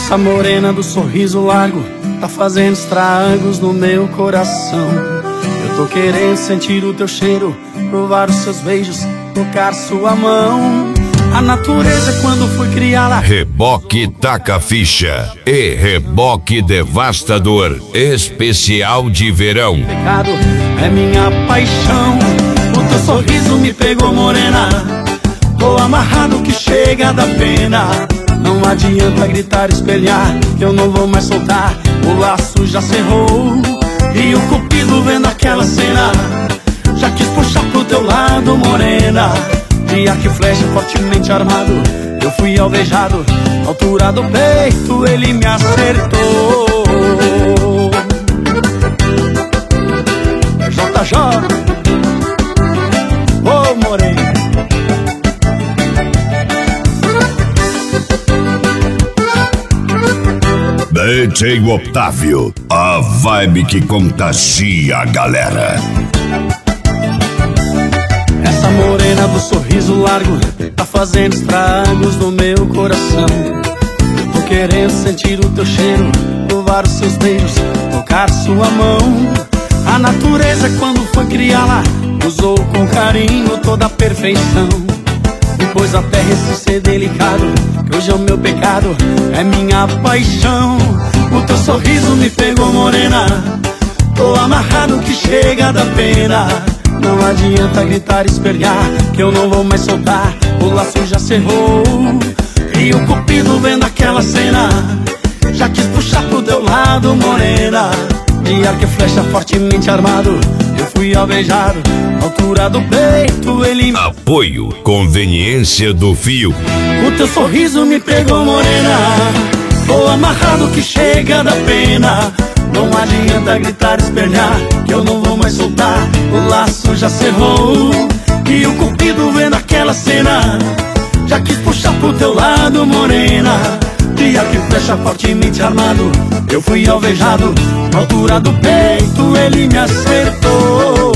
Essa morena do sorriso largo tá fazendo estragos no meu coração. Eu tô querendo sentir o teu cheiro, provar os seus beijos, tocar sua mão. A natureza quando fui criá-la. Reboque Taca Ficha e Reboque Devastador especial de verão. Pecado é minha paixão. O teu sorriso me pegou, morena. Tô amarrado que chega da pena. Não adianta gritar, espelhar, que eu não vou mais soltar. O laço já cerrou e o cupido vendo aquela cena já quis puxar pro teu lado, morena. De arco e flecha fortemente armado, eu fui alvejado. Altura do peito ele me acertou. É JJ, ô morena. DJ Otávio, a vibe que contagia a galera. Essa morena do sorriso largo tá fazendo estragos no meu coração. Eu tô querendo sentir o teu cheiro, provar os seus beijos, tocar sua mão. A natureza quando foi criá-la usou com carinho toda a perfeição. Depois até esse ser delicado, que hoje é o meu pecado, é minha paixão. O teu sorriso me pegou, morena. Tô amarrado que chega da pena. Não adianta gritar, espelhar, que eu não vou mais soltar. O laço já cerrou e o cupido vendo aquela cena já quis puxar pro teu lado, morena. De arco e flecha fortemente armado, eu fui alvejado. Altura do peito ele... Apoio Conveniência do Fio. O teu sorriso me pegou, morena. Tô amarrado que chega da pena. Não adianta gritar, espelhar, que eu não vou mais soltar. O laço já cerrou e o cupido vendo aquela cena já quis puxar pro teu lado, morena. De arco e flecha fortemente armado, eu fui alvejado. Na altura do peito ele me acertou.